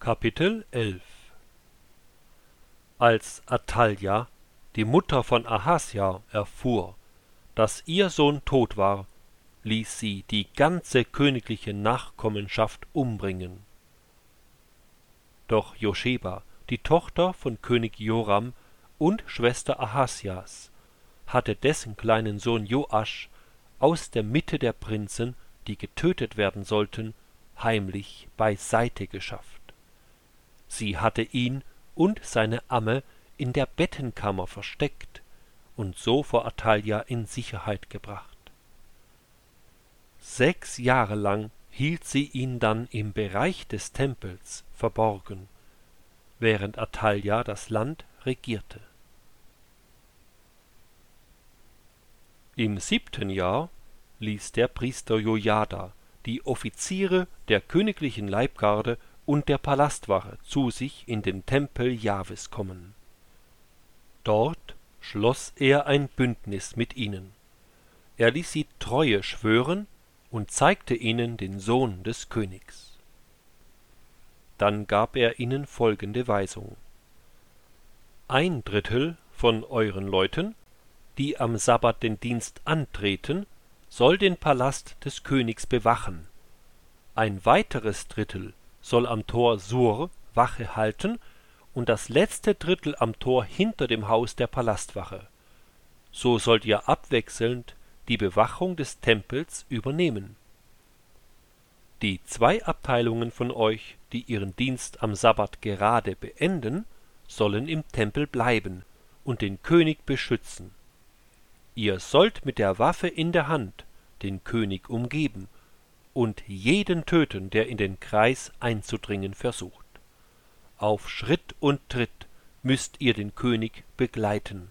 Kapitel 11. Als Athalja, die Mutter von Ahasja, erfuhr, dass ihr Sohn tot war, ließ sie die ganze königliche Nachkommenschaft umbringen. Doch Joscheba, die Tochter von König Joram und Schwester Ahasjas, hatte dessen kleinen Sohn Joasch aus der Mitte der Prinzen, die getötet werden sollten, heimlich beiseite geschafft. Sie hatte ihn und seine Amme in der Bettenkammer versteckt und so vor Athalja in Sicherheit gebracht. 6 Jahre lang hielt sie ihn dann im Bereich des Tempels verborgen, während Athalja das Land regierte. Im 7. Jahr ließ der Priester Jojada die Offiziere der königlichen Leibgarde und der Palastwache zu sich in den Tempel Jahwes kommen. Dort schloss er ein Bündnis mit ihnen. Er ließ sie Treue schwören und zeigte ihnen den Sohn des Königs. Dann gab er ihnen folgende Weisung: 1/3 von euren Leuten, die am Sabbat den Dienst antreten, soll den Palast des Königs bewachen. Ein weiteres Drittel soll am Tor Sur Wache halten und das letzte Drittel am Tor hinter dem Haus der Palastwache. So sollt ihr abwechselnd die Bewachung des Tempels übernehmen. Die 2 Abteilungen von euch, die ihren Dienst am Sabbat gerade beenden, sollen im Tempel bleiben und den König beschützen. Ihr sollt mit der Waffe in der Hand den König umgeben und jeden töten, der in den Kreis einzudringen versucht. Auf Schritt und Tritt müsst ihr den König begleiten.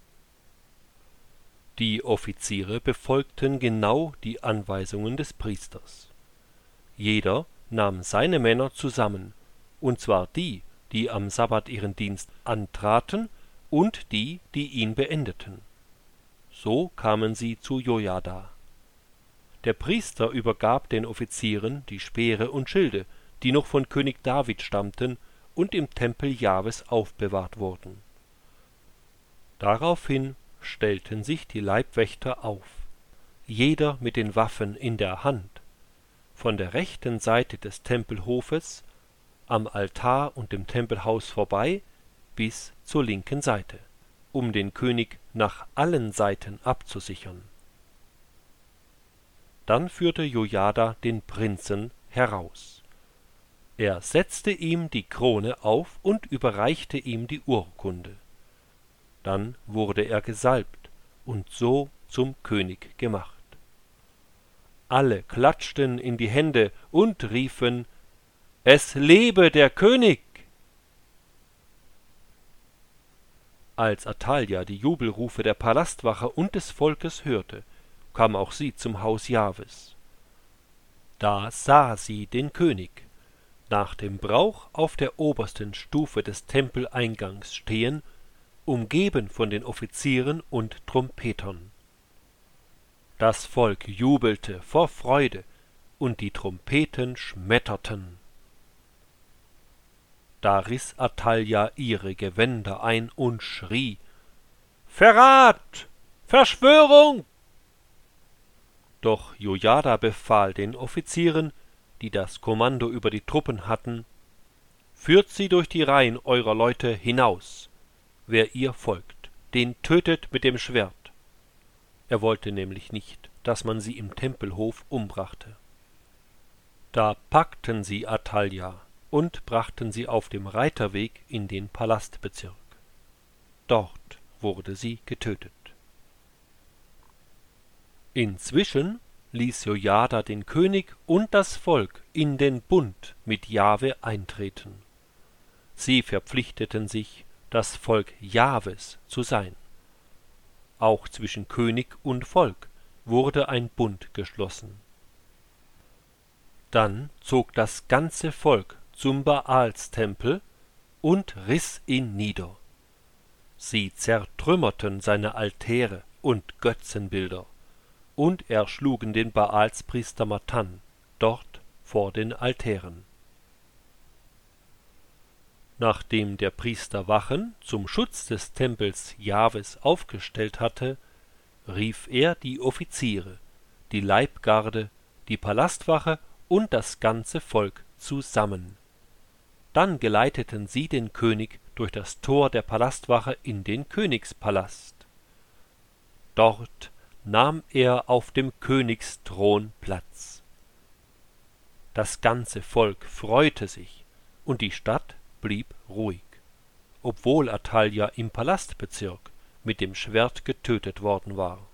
Die Offiziere befolgten genau die Anweisungen des Priesters. Jeder nahm seine Männer zusammen, und zwar die, die am Sabbat ihren Dienst antraten, und die, die ihn beendeten. So kamen sie zu Jojada. Der Priester übergab den Offizieren die Speere und Schilde, die noch von König David stammten und im Tempel Jahwes aufbewahrt wurden. Daraufhin stellten sich die Leibwächter auf, jeder mit den Waffen in der Hand, von der rechten Seite des Tempelhofes, am Altar und dem Tempelhaus vorbei, bis zur linken Seite, um den König nach allen Seiten abzusichern. Dann führte Jojada den Prinzen heraus. Er setzte ihm die Krone auf und überreichte ihm die Urkunde. Dann wurde er gesalbt und so zum König gemacht. Alle klatschten in die Hände und riefen: Es lebe der König! Als Athalja die Jubelrufe der Palastwache und des Volkes hörte, kam auch sie zum Haus Jahwes. Da sah sie den König, nach dem Brauch auf der obersten Stufe des Tempeleingangs stehen, umgeben von den Offizieren und Trompetern. Das Volk jubelte vor Freude, und die Trompeten schmetterten. Da riß Athalja ihre Gewänder ein und schrie: Verrat! Verschwörung! Doch Jojada befahl den Offizieren, die das Kommando über die Truppen hatten: Führt sie durch die Reihen eurer Leute hinaus. Wer ihr folgt, den tötet mit dem Schwert. Er wollte nämlich nicht, dass man sie im Tempelhof umbrachte. Da packten sie Athalja und brachten sie auf dem Reiterweg in den Palastbezirk. Dort wurde sie getötet. Inzwischen ließ Jojada den König und das Volk in den Bund mit Jahwe eintreten. Sie verpflichteten sich, das Volk Jahwes zu sein. Auch zwischen König und Volk wurde ein Bund geschlossen. Dann zog das ganze Volk zum Baalstempel und riss ihn nieder. Sie zertrümmerten seine Altäre und Götzenbilder und erschlugen den Baalspriester Matan dort vor den Altären. Nachdem der Priester Wachen zum Schutz des Tempels Jahwes aufgestellt hatte, rief er die Offiziere, die Leibgarde, die Palastwache und das ganze Volk zusammen. Dann geleiteten sie den König durch das Tor der Palastwache in den Königspalast. Dort nahm er auf dem Königsthron Platz. Das ganze Volk freute sich, und die Stadt blieb ruhig, obwohl Athalja im Palastbezirk mit dem Schwert getötet worden war.